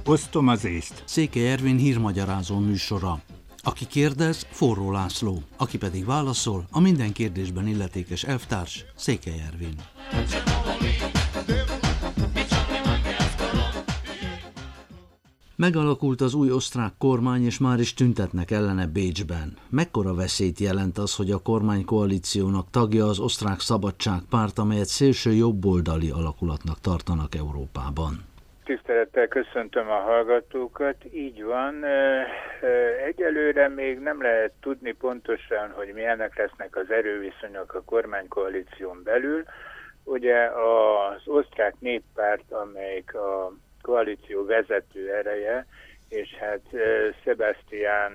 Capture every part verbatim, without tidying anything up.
Osztom az észt. Székely Ervin hírmagyarázó műsora. Aki kérdez, Forró László, aki pedig válaszol, a minden kérdésben illetékes elvtárs, Székely Ervin. Megalakult az új osztrák kormány, és már is tüntetnek ellene Bécsben. Mekkora veszélyt jelent az, hogy a kormánykoalíciónak tagja az Osztrák Szabadságpárt, amelyet szélső jobboldali alakulatnak tartanak Európában? Tisztelettel köszöntöm a hallgatókat. Így van. Egyelőre még nem lehet tudni pontosan, hogy milyenek lesznek az erőviszonyok a kormánykoalíción belül. Ugye az osztrák néppárt, amelyik a koalíció vezető ereje, és hát Sebastian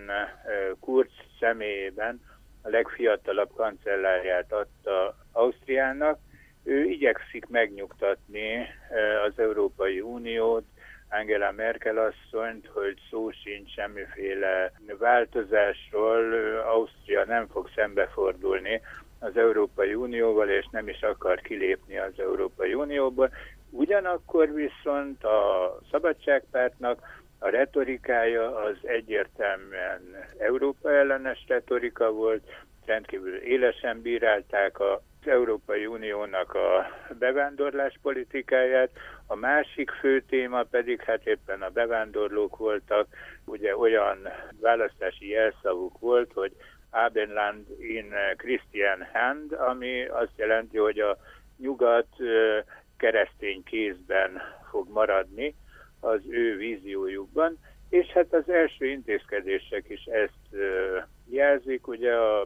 Kurz személyében a legfiatalabb kancellárját adta Ausztriának. Ő igyekszik megnyugtatni az Európai Uniót, Angela Merkel asszonyt, hogy szó sincs semmiféle változásról, Ausztria nem fog szembefordulni az Európai Unióval, és nem is akar kilépni az Európai Unióból. Ugyanakkor viszont a Szabadságpártnak a retorikája az egyértelműen Európa ellenes retorika volt, rendkívül élesen bírálták az Európai Uniónak a bevándorlás politikáját, a másik fő téma pedig hát éppen a bevándorlók voltak, ugye olyan választási jelszavuk volt, hogy Abendland in Christian Hand, ami azt jelenti, hogy a nyugat keresztény kézben fog maradni az ő víziójukban, és hát az első intézkedések is ezt jelzik. Ugye a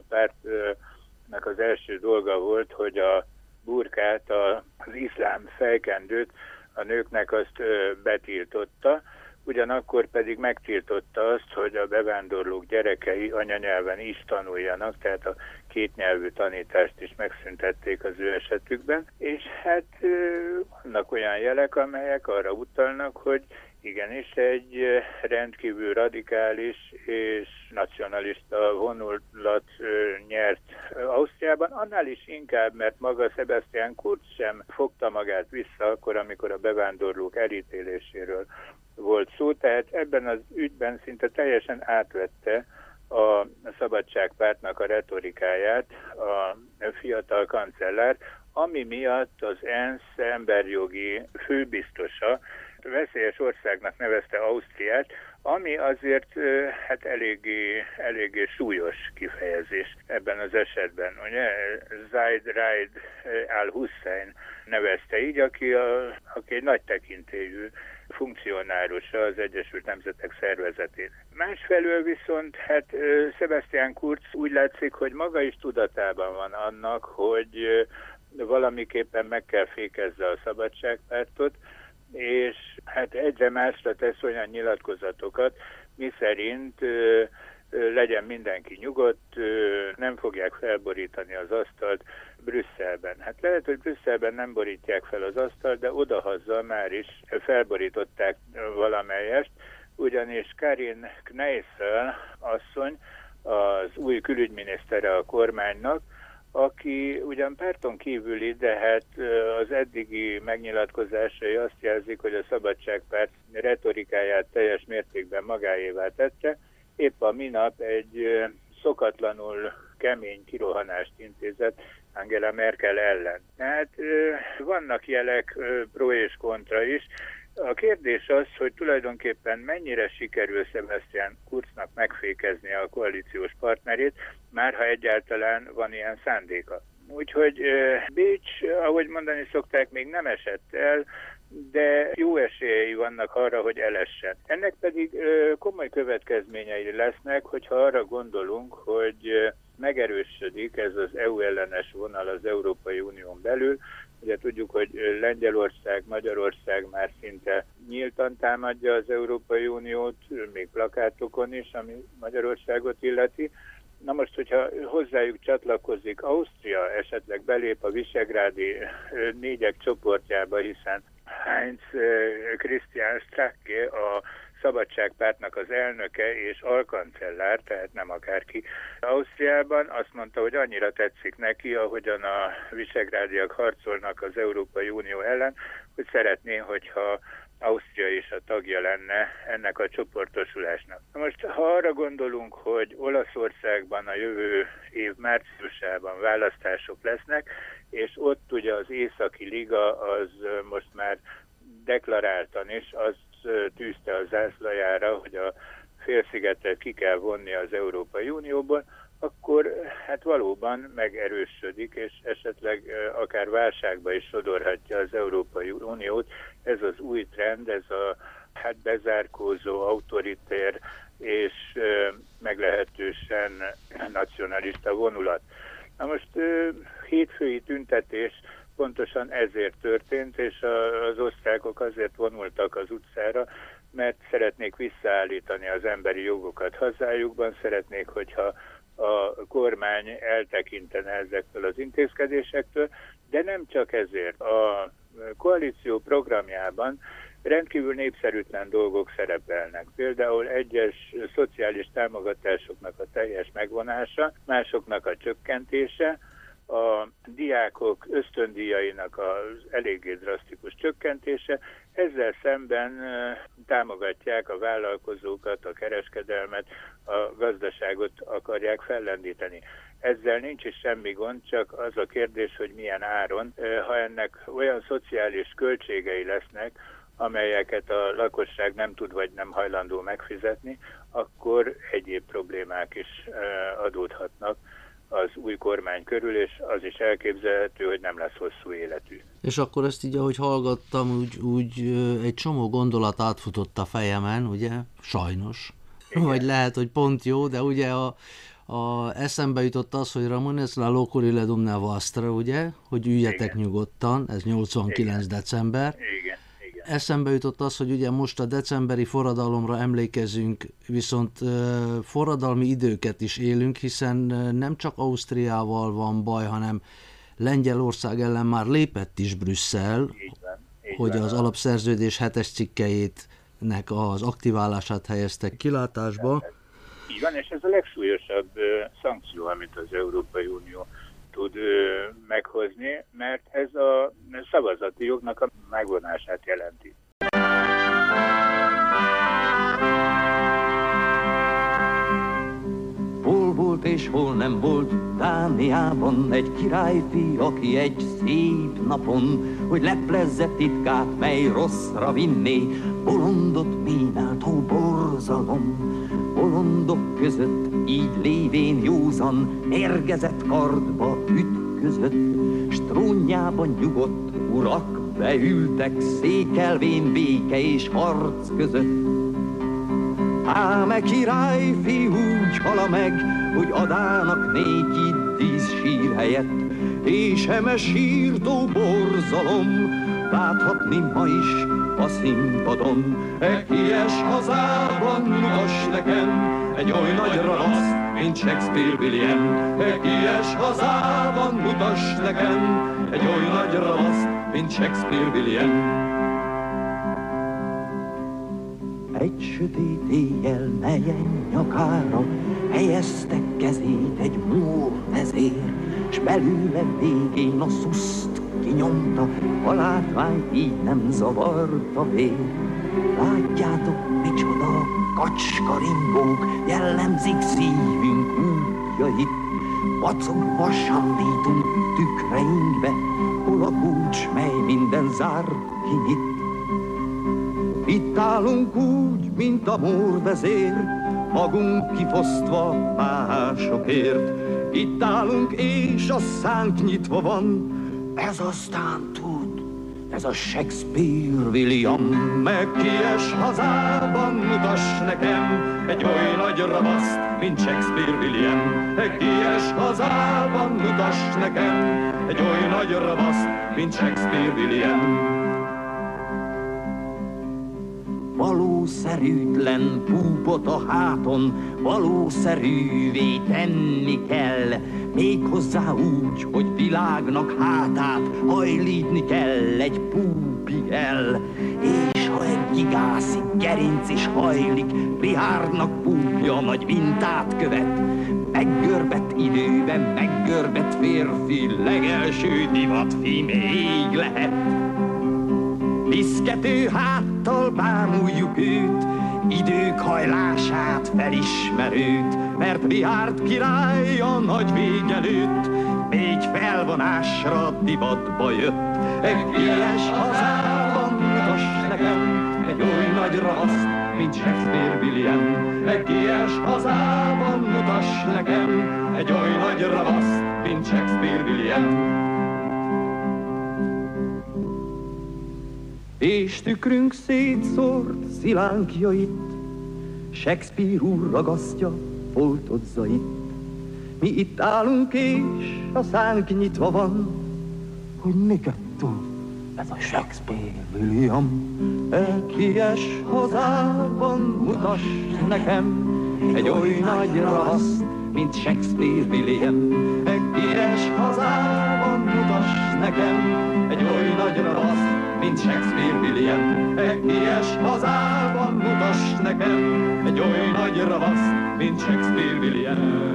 pártnak az első dolga volt, hogy a burkát, az iszlám fejkendőt a nőknek azt betiltotta, ugyanakkor pedig megtiltotta azt, hogy a bevándorlók gyerekei anyanyelven is tanuljanak, tehát a kétnyelvű tanítást is megszüntették az ő esetükben, és hát vannak olyan jelek, amelyek arra utalnak, hogy igenis egy rendkívül radikális és nacionalista vonulat nyert Ausztriában, annál is inkább, mert maga Sebastian Kurz sem fogta magát vissza akkor, amikor a bevándorlók elítéléséről volt szó, tehát ebben az ügyben szinte teljesen átvette a Szabadságpártnak a retorikáját a fiatal kancellár, ami miatt az ENSZ emberjogi főbiztosa veszélyes országnak nevezte Ausztriát, ami azért hát eléggé, eléggé súlyos kifejezés ebben az esetben. Ugye Zaid Raed al-Hussein nevezte így, aki, a, aki egy nagy tekintélyű funkcionárusa az Egyesült Nemzetek Szervezetének. Másfelől viszont hát Sebastian Kurz úgy látszik, hogy maga is tudatában van annak, hogy valamiképpen meg kell fékezze a Szabadságpártot, és hát egyre másra tesz olyan nyilatkozatokat, miszerint ö, ö, legyen mindenki nyugodt, ö, nem fogják felborítani az asztalt Brüsszelben. Hát lehet, hogy Brüsszelben nem borítják fel az asztalt, de odahaza már is felborították valamelyest, ugyanis Karin Kneissel asszony, az új külügyminisztere a kormánynak, aki ugyan párton kívüli, de hát az eddigi megnyilatkozásai azt jelzik, hogy a Szabadságpárt retorikáját teljes mértékben magáévá tette. Épp a minap egy szokatlanul kemény kirohanást intézett Angela Merkel ellen. Tehát vannak jelek pro és kontra is. A kérdés az, hogy tulajdonképpen mennyire sikerül Sebastian Kurznak megfékezni a koalíciós partnerét, már ha egyáltalán van ilyen szándéka. Úgyhogy Bécs, ahogy mondani szokták, még nem esett el, de jó esélyei vannak arra, hogy elessen. Ennek pedig komoly következményei lesznek, hogyha arra gondolunk, hogy megerősödik ez az é u ellenes vonal az Európai Unión belül. Ugye tudjuk, hogy Lengyelország, Magyarország már szinte nyíltan támadja az Európai Uniót, még plakátokon is, ami Magyarországot illeti. Na most, hogyha hozzájuk csatlakozik Ausztria, esetleg belép a visegrádi négyek csoportjába, hiszen Heinz Christian Stracke, a Szabadságpártnak az elnöke és alkancellár, tehát nem akárki Ausztriában, azt mondta, hogy annyira tetszik neki, ahogyan a visegrádiak harcolnak az Európai Unió ellen, hogy szeretné, hogyha Ausztria is a tagja lenne ennek a csoportosulásnak. Na most, ha arra gondolunk, hogy Olaszországban a jövő év márciusában választások lesznek, és ott ugye az Északi Liga az most már deklaráltan is azt tűzte a zászlajára, hogy a félszigetet ki kell vonni az Európai Unióból, akkor hát valóban megerősödik, és esetleg akár válságba is sodorhatja az Európai Uniót. Ez az új trend, ez a hát bezárkózó, autoritér és meglehetősen nacionalista vonulat. Na most hétfői tüntetés pontosan ezért történt, és az osztrákok azért vonultak az utcára, mert szeretnék visszaállítani az emberi jogokat hazájukban, szeretnék, hogyha a kormány eltekintene ezektől az intézkedésektől, de nem csak ezért. A koalíció programjában rendkívül népszerűtlen dolgok szerepelnek. Például egyes szociális támogatásoknak a teljes megvonása, másoknak a csökkentése, a diákok ösztöndíjainak az eléggé drasztikus csökkentése, ezzel szemben támogatják a vállalkozókat, a kereskedelmet, a gazdaságot akarják fellendíteni. Ezzel nincs is semmi gond, csak az a kérdés, hogy milyen áron, ha ennek olyan szociális költségei lesznek, amelyeket a lakosság nem tud vagy nem hajlandó megfizetni, akkor egyéb problémák is adódhatnak az új kormány körül, és az is elképzelhető, hogy nem lesz hosszú életű. És akkor ezt így, ahogy hallgattam, úgy, úgy egy csomó gondolat átfutott a fejemen, ugye? Sajnos. Igen. Vagy lehet, hogy pont jó, de ugye a, a eszembe jutott az, hogy Ramones la locuri dumne vastra, ugye? Hogy üljetek igen. nyugodtan, ez nyolcvankilenc igen. december. Igen. Eszembe jutott az, hogy ugye most a decemberi forradalomra emlékezünk, viszont forradalmi időket is élünk, hiszen nem csak Ausztriával van baj, hanem Lengyelország ellen már lépett is Brüsszel, így van, így hogy van. Az alapszerződés hetes cikkeinek az aktiválását helyeztek kilátásba. Így van, és ez a legsúlyosabb szankció, amit az Európai Unió tud meghozni, mert ez a szavazati jognak a megvonását jelenti. Hol volt és hol nem volt Dániában egy királyfi, aki egy szép napon, hogy leplezze titkát, mely rosszra vinné, bolondot mínáltó borzalom. Bolondok között így lévén józan, mérgezett kardba ütközött, s trónjában nyugodt urak beültek, székelvén béke és harc között. Ám e királyfi úgy hala meg, hogy adának néki díszsír helyett, és eme sírtó borzalom láthatni ma is a színpadon. E kies hazában mutas nekem egy oly nagy ravaszt, mint Shakespeare William. E kies hazában mutas nekem egy oly nagy ravaszt, mint Shakespeare William. Egy sötét éjjel melyen nyakára helyezte kezét egy mór vezér, s belőle végén a szuszt kinyomta, a látványt így nem zavarta vér. Látjátok, micsoda kacskaringók jellemzik szívünk útjait, vacogva sandítunk tükreinkbe, hol a kulcs, mely minden zárt kinyit. Itt állunk úgy, mint a mórvezér, magunk kifosztva másokért. Itt állunk és a szánk nyitva van, ez aztán tud, ez a Shakespeare William. Meg kies hazában mutass nekem egy oly nagy ravaszt, mint Shakespeare William. Meg kies hazában mutass nekem egy oly nagy ravaszt, mint Shakespeare William. Valószerűtlen púpot a háton valószerűvé tenni kell, méghozzá úgy, hogy világnak hátát hajlítni kell egy púpig el, és ha egy kigászik, gerinc is hajlik, Rihárnak púpja nagy mintát követ. Meggörbett időben, meggörbett férfi, legelső divatfi még lehet. Viszkető háttal bámuljuk őt, idők hajlását felismerőt, mert Rihárd király a nagy vég előtt még felvonásra divatba jött. Egy ilyes hazában mutass nekem egy oly nagy ravaszt, mint Shakespeare William. Egy ilyes hazában mutass nekem egy oly nagy ravaszt, mint Shakespeare William. És tükrünk szétszórt szilánkjait, Shakespeare úr ragasztja, foltozza itt. Mi itt állunk és a szánk nyitva van, hogy mi kettő, ez a Shakespeare William. Egy ilyes hazában mutass nekem egy oly nagy ravaszt, mint Shakespeare William. Egy ilyes hazában mutass nekem egy oly nagy ravaszt, mint Shakespeare William. Egy ilyes hazában mutass nekem egy oly nagy ravaszt, mint Shakespeare William.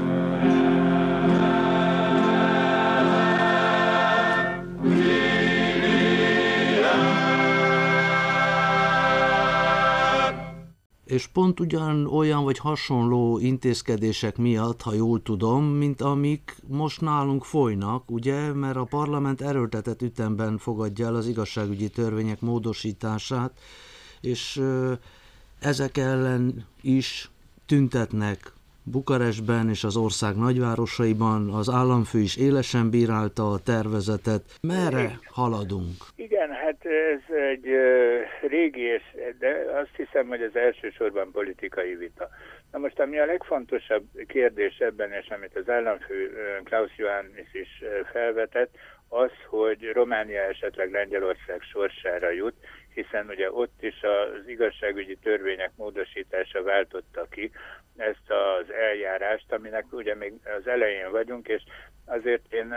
És pont ugyan olyan vagy hasonló intézkedések miatt, ha jól tudom, mint amik most nálunk folynak, ugye, mert a parlament erőltetett ütemben fogadja el az igazságügyi törvények módosítását, és ezek ellen is tüntetnek Bukarestben és az ország nagyvárosaiban, az államfő is élesen bírálta a tervezetet. Merre haladunk? Igen, hát ez egy uh, régi, és, de azt hiszem, hogy ez elsősorban politikai vita. Na most, ami a legfontosabb kérdés ebben, és amit az államfő Klaus Johannis is felvetett, az, hogy Románia esetleg Lengyelország sorsára jut, hiszen ugye ott is az igazságügyi törvények módosítása váltotta ki ezt az eljárást, aminek ugye még az elején vagyunk, és azért én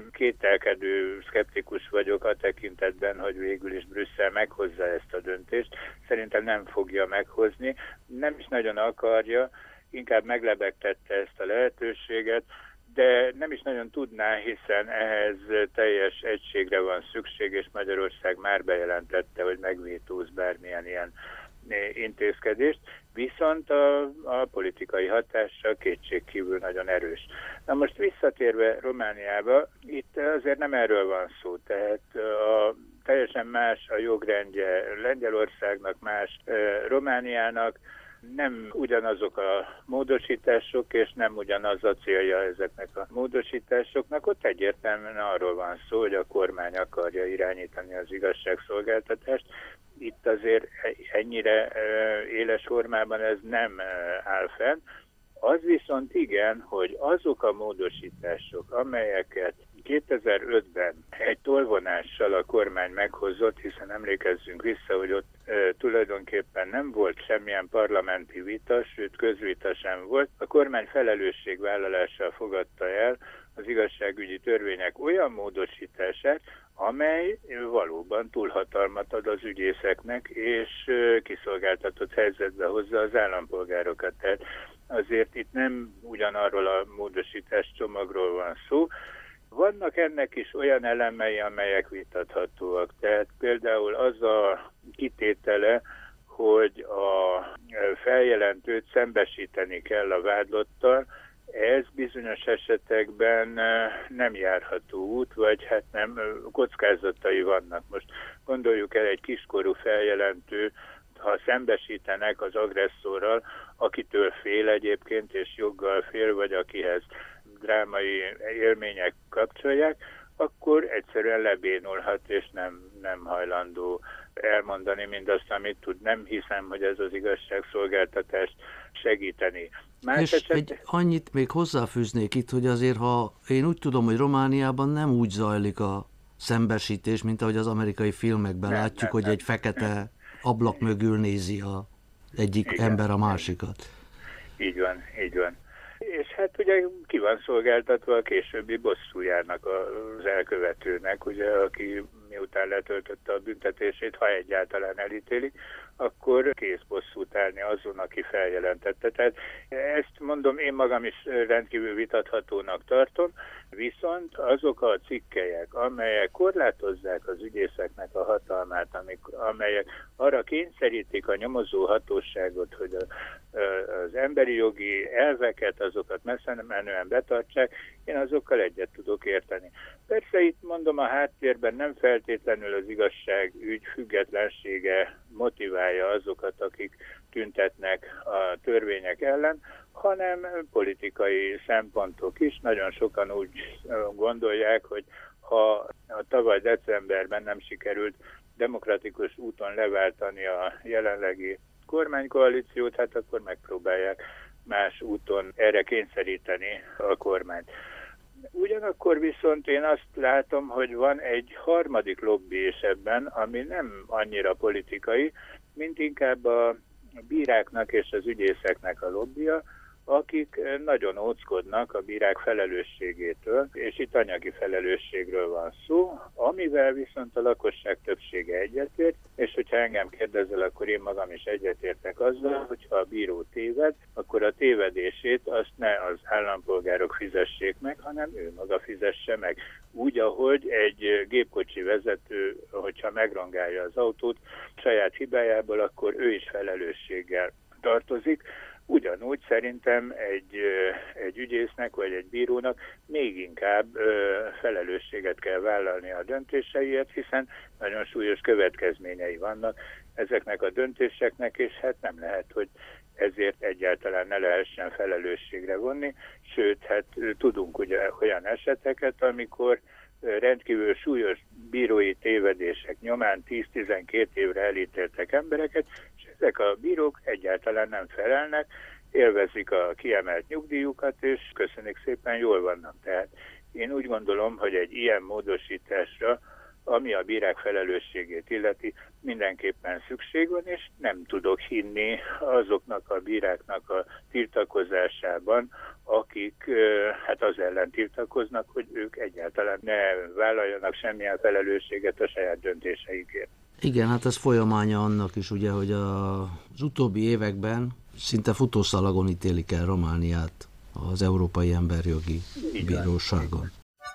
kételkedő, szkeptikus vagyok a tekintetben, hogy végül is Brüsszel meghozza ezt a döntést. Szerintem nem fogja meghozni, nem is nagyon akarja, inkább meglebegtette ezt a lehetőséget, de nem is nagyon tudná, hiszen ehhez teljes egységre van szükség, és Magyarország már bejelentette, hogy megvétóz bármilyen ilyen intézkedést, viszont a, a politikai hatása kétségkívül nagyon erős. Na most visszatérve Romániába, itt azért nem erről van szó, tehát a, teljesen más a jogrendje Lengyelországnak, más e, Romániának, nem ugyanazok a módosítások, és nem ugyanaz a célja ezeknek a módosításoknak. Ott egyértelműen arról van szó, hogy a kormány akarja irányítani az igazságszolgáltatást. Itt azért ennyire éles formában ez nem áll fenn. Az viszont igen, hogy azok a módosítások, amelyeket kétezer-ötben egy tolvonással a kormány meghozott, hiszen emlékezzünk vissza, hogy ott e, tulajdonképpen nem volt semmilyen parlamenti vita, sőt közvita sem volt. A kormány felelősségvállalással fogadta el az igazságügyi törvények olyan módosítását, amely valóban túlhatalmat ad az ügyészeknek, és e, kiszolgáltatott helyzetbe hozza az állampolgárokat. Tehát azért itt nem ugyanarról a módosítás csomagról van szó. Vannak ennek is olyan elemei, amelyek vitathatóak. Tehát például az a kitétele, hogy a feljelentőt szembesíteni kell a vádlottal, ez bizonyos esetekben nem járható út, vagy hát nem, kockázatai vannak. Most gondoljuk el egy kiskorú feljelentő, ha szembesítenek az agresszorral, akitől fél egyébként, és joggal fél, vagy akihez drámai élmények kapcsolják, akkor egyszerűen lebénulhat, és nem, nem hajlandó elmondani mindazt, amit tud. Nem hiszem, hogy ez az igazságszolgáltatást segíteni. Más és eset... egy annyit még hozzáfűznék itt, hogy azért, ha én úgy tudom, hogy Romániában nem úgy zajlik a szembesítés, mint ahogy az amerikai filmekben nem, látjuk, nem, hogy nem. egy fekete ablak mögül nézi a egyik Igen. ember a másikat. Így van, így van. És hát ugye ki van szolgáltatva a későbbi bosszújának az elkövetőnek, ugye, aki miután letöltötte a büntetését, ha egyáltalán elítélik, akkor kész bosszút állni azon, aki feljelentette. Tehát ezt mondom, én magam is rendkívül vitathatónak tartom, viszont azok a cikkelyek, amelyek korlátozzák az ügyészeknek a hatalmát, amik, amelyek arra kényszerítik a nyomozó hatóságot, hogy a, az emberi jogi elveket, azokat messze menően betartsák, én azokkal egyet tudok érteni. Persze itt mondom, a háttérben nem feltétlenül az igazságügy függetlensége motiválja azokat, akik tüntetnek a törvények ellen, hanem politikai szempontok is. Nagyon sokan úgy gondolják, hogy ha a tavaly decemberben nem sikerült demokratikus úton leváltani a jelenlegi kormánykoalíciót, hát akkor megpróbálják más úton erre kényszeríteni a kormányt. Ugyanakkor viszont én azt látom, hogy van egy harmadik lobby is ebben, ami nem annyira politikai, mint inkább a bíráknak és az ügyészeknek a lobbija, akik nagyon óckodnak a bírák felelősségétől, és itt anyagi felelősségről van szó, amivel viszont a lakosság többsége egyetért, és hogyha engem kérdezel, akkor én magam is egyetértek azzal, hogyha a bíró téved, akkor a tévedését azt ne az állampolgárok fizessék meg, hanem ő maga fizesse meg. Úgy, ahogy egy gépkocsi vezető, hogyha megrongálja az autót saját hibájából, akkor ő is felelősséggel tartozik. Ugyanúgy szerintem egy, egy ügyésznek vagy egy bírónak még inkább ö, felelősséget kell vállalni a döntéseiért, hiszen nagyon súlyos következményei vannak ezeknek a döntéseknek, és hát nem lehet, hogy ezért egyáltalán ne lehessen felelősségre vonni. Sőt, hát tudunk ugye olyan eseteket, amikor rendkívül súlyos bírói tévedések nyomán tíz-tizenkét évre elítéltek embereket, és ezek a bírók egyáltalán nem felelnek, élvezik a kiemelt nyugdíjukat, és köszönjük szépen, jól vannak. Tehát én úgy gondolom, hogy egy ilyen módosításra, ami a bírák felelősségét illeti, mindenképpen szükség van, és nem tudok hinni azoknak a bíráknak a tiltakozásában, akik hát az ellen tiltakoznak, hogy ők egyáltalán ne vállaljanak semmilyen felelősséget a saját döntéseikért. Igen, hát ez folyamánya annak is, ugye, hogy a, az utóbbi években szinte futószalagon ítélik el Romániát az Európai Emberjogi Bíróságon.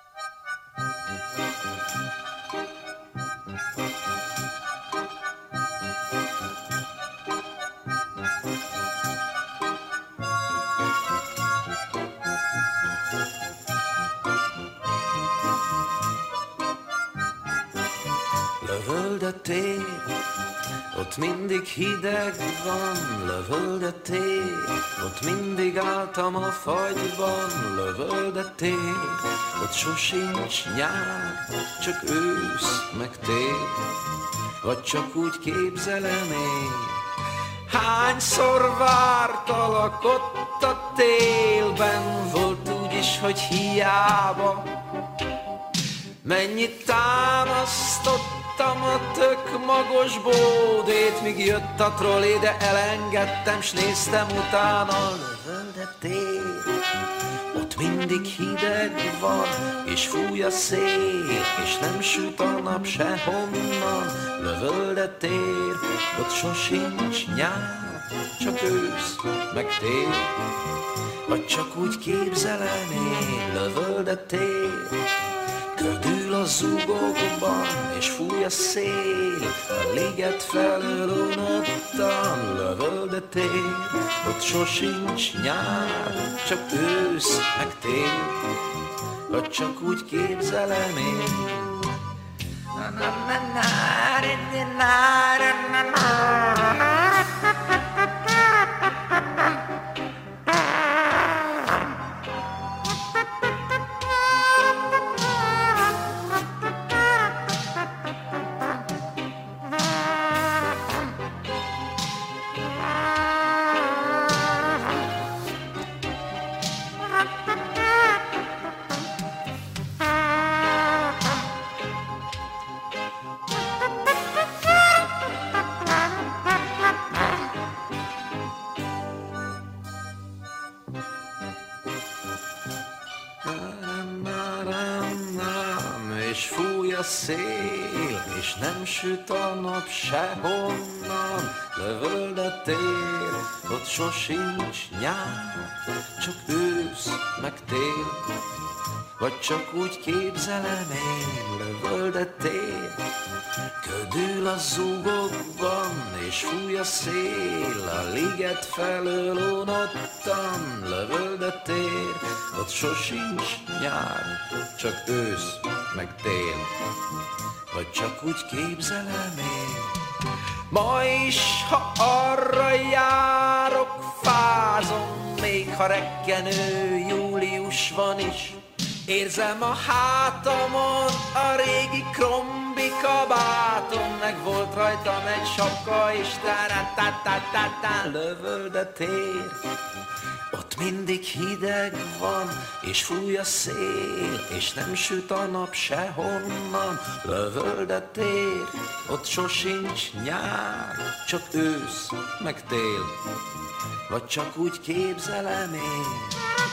Lövöldöttél, ott mindig hideg van, lövöldöttél, ott mindig álltam a fagyban, lövöldöttél, ott sosincs nyár, csak ősz meg tél, vagy csak úgy képzelem én. Hányszor vártalak ott a télben, volt úgy is, hogy hiába. Mennyit támasztottam a tök magos bódét, míg jött a trollé, de elengedtem, s néztem utána. Lövöldöttél, ott mindig hideg van, és fúj a szél, és nem süt a nap sehonnan. Lövöldöttél, ott sosincs nyár, csak ősz meg tél, vagy csak úgy képzelem én. Lövöldöttél, ködül a zugokban, és fúj a szél, a liget felől unottan. Lövöldöttél, ott sosincs nyár, csak ősz meg tél, vagy csak úgy képzelem én. És fúj a szél, és nem süt a nap sehonnan, lövöld a tér, ott sosincs nyár, csak ősz meg tél, vagy csak úgy képzelem én, lövöld a tér, ködül a zúgokban, és fúj a szél, a liget felől unottan, lövöld a tér, ott sosincs nyár, csak ősz meg tél, vagy csak úgy képzelem én. Ma is, ha arra járok, fázom, még ha reggenő július van is. Érzem a hátamon a régi krombi kabátom, meg volt rajtam egy sapka, és tá-tá-tá-tá-tá, lövöld a tér. Ott mindig hideg van, és fúj a szél, és nem süt a nap sehonnan, lövöld a tér. Ott sosincs nyár, csak ősz, meg tél, vagy csak úgy képzelem én.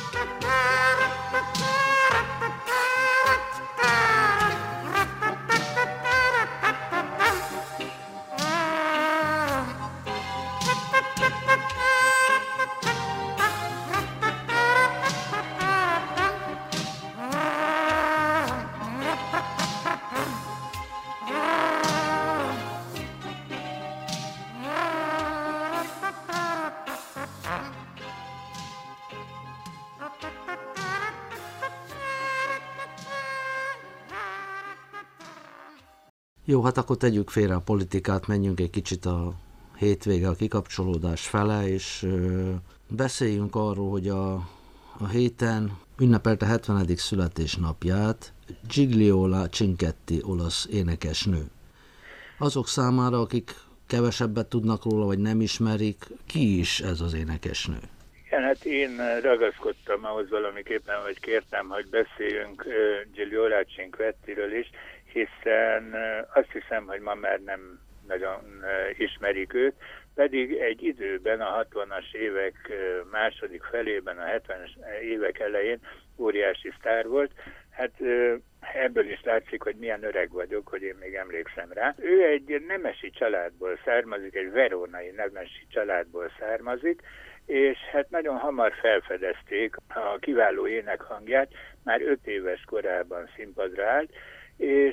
Jó, hát akkor tegyük félre a politikát, menjünk egy kicsit a hétvége, a kikapcsolódás fele, és ö, beszéljünk arról, hogy a, a héten ünnepelte hetvenedik születésnapját Gigliola Cinquetti olasz énekesnő. Azok számára, akik kevesebbet tudnak róla, vagy nem ismerik, ki is ez az énekesnő? Igen, hát én ragaszkodtam ahhoz valamiképpen, hogy kértem, hogy beszéljünk Gigliola Cinquettiről is, hiszen azt hiszem, hogy ma már nem nagyon ismerik őt, pedig egy időben, a hatvanas évek második felében, a hetvenes évek elején óriási sztár volt. Hát ebből is látszik, hogy milyen öreg vagyok, hogy én még emlékszem rá. Ő egy nemesi családból származik, egy verónai nemesi családból származik, és hát nagyon hamar felfedezték a kiváló énekhangját, már öt éves korában színpadra állt, és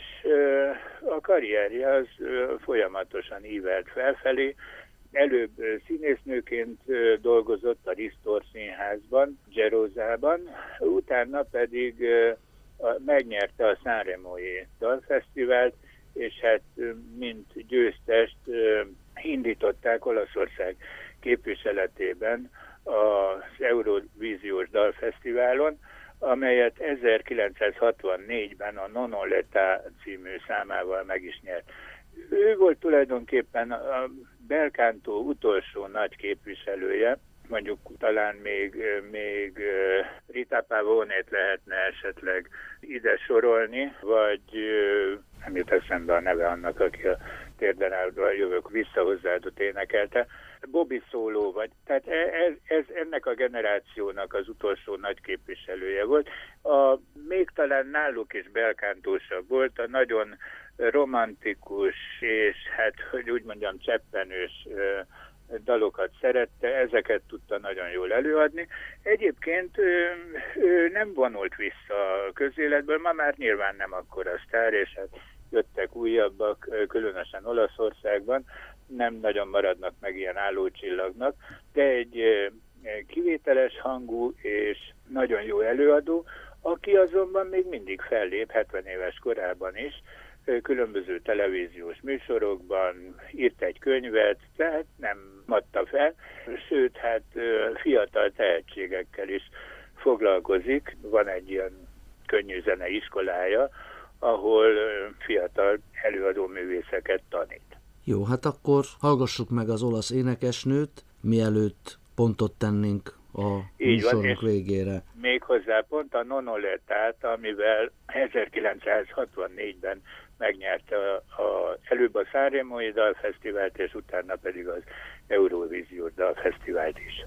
a karrierje az folyamatosan ívelt felfelé. Előbb színésznőként dolgozott a Ristor Színházban, Gerózában, utána pedig megnyerte a Sanremói Dalfesztivált, és hát mint győztest indították Olaszország képviseletében az Eurovíziós Dalfesztiválon, amelyet ezerkilencszázhatvannégyben a Non ho l'età című számával meg is nyert. Ő volt tulajdonképpen a bel canto utolsó nagy képviselője, mondjuk talán még, még Rita Pavone-t lehetne esetleg ide sorolni, vagy nem jut eszembe a neve annak, aki a Térden állva jövök vissza hozzáadott énekelte, Bobby Solo vagy. Tehát ez, ez ennek a generációnak az utolsó nagy képviselője volt. A, még talán náluk is belkántósabb volt, a nagyon romantikus és hát, hogy úgy mondjam, cseppenős dalokat szerette, ezeket tudta nagyon jól előadni. Egyébként ő, ő nem vonult vissza a közéletből, ma már nyilván nem akkora sztár, és hát jöttek újabbak, különösen Olaszországban, nem nagyon maradnak meg ilyen állócsillagnak, de egy kivételes hangú és nagyon jó előadó, aki azonban még mindig fellép hetven éves korában is, különböző televíziós műsorokban, írt egy könyvet, tehát nem adta fel, sőt, hát fiatal tehetségekkel is foglalkozik. Van egy ilyen könnyű zene iskolája, ahol fiatal előadó művészeket tanít. Jó, hát akkor hallgassuk meg az olasz énekesnőt, mielőtt pontot tennénk a műsorunk végére. Méghozzá pont a Non ho l'etát, amivel ezerkilencszázhatvannégyben megnyerte a, a, előbb a Sanremói Dalfesztivált, és utána pedig az Eurovíziós Dalfesztivált is.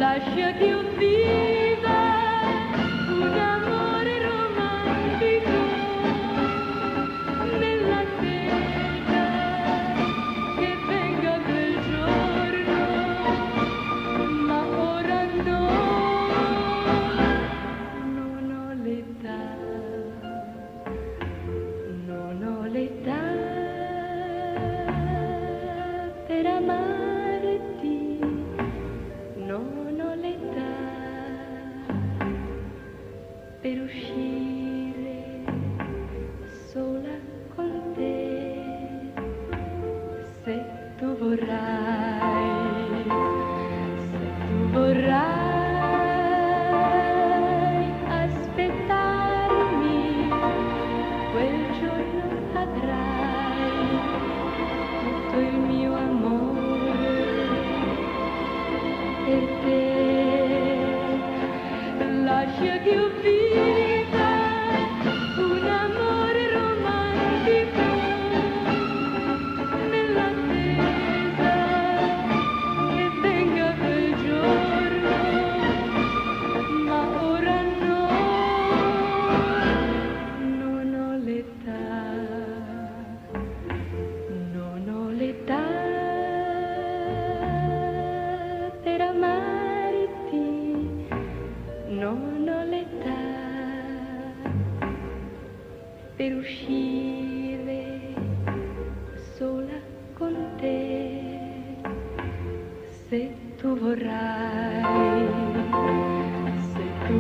lascia che io viva un amore romantico nell'attesa che venga quel giorno, ma ora no, non ho l'età, non ho l'età per amarti, non ho l'età per uscire sola con te, se tu vorrai, se tu vorrai aspettarmi, quel giorno avrai tutto il mio amore per te. Lascia che io viva un amore romantico nell'attesa che venga quel giorno, ma ora no, non ho l'età, non ho l'età per amarti, non ho l'età per uscire sola con te, se tu vorrai, se tu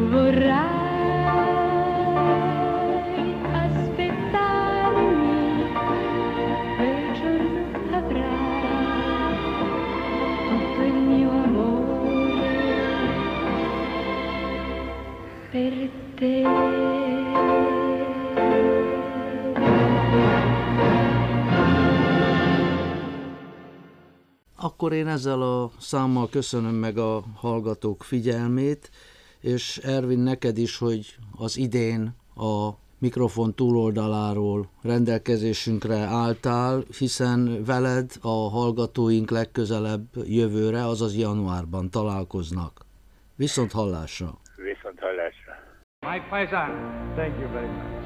vorrai aspettarmi, quel giorno avrai tutto il mio amore per te. Akkor én ezzel a számmal köszönöm meg a hallgatók figyelmét, és Ervin, neked is, hogy az idén a mikrofon túloldaláról rendelkezésünkre álltál, hiszen veled a hallgatóink legközelebb jövőre, azaz januárban találkoznak. Viszont hallásra! Viszont hallásra. My paesano. Thank you very much.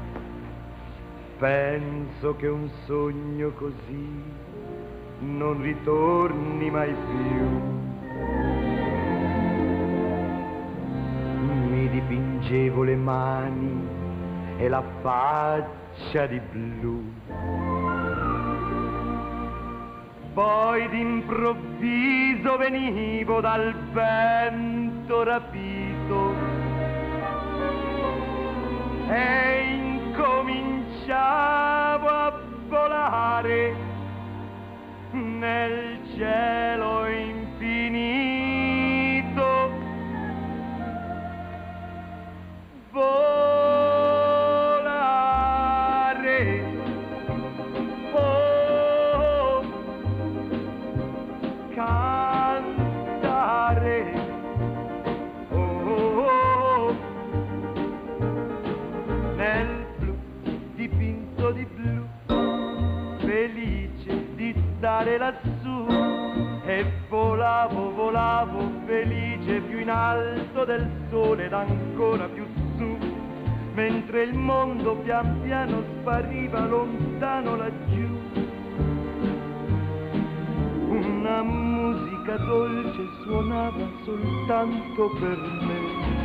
Penso che un sogno così non ritorni mai più. Mi dipingevo le mani e la faccia di blu. Poi d'improvviso venivo dal vento rapito e incominciavo a volare nel cielo infinito. Volare, oh, cantare, oh, nel blu dipinto di blu, felice di stare lassù, e volavo, volavo felice più in alto del sole ed ancora più su, mentre il mondo pian piano spariva lontano laggiù. Una musica dolce suonava soltanto per me.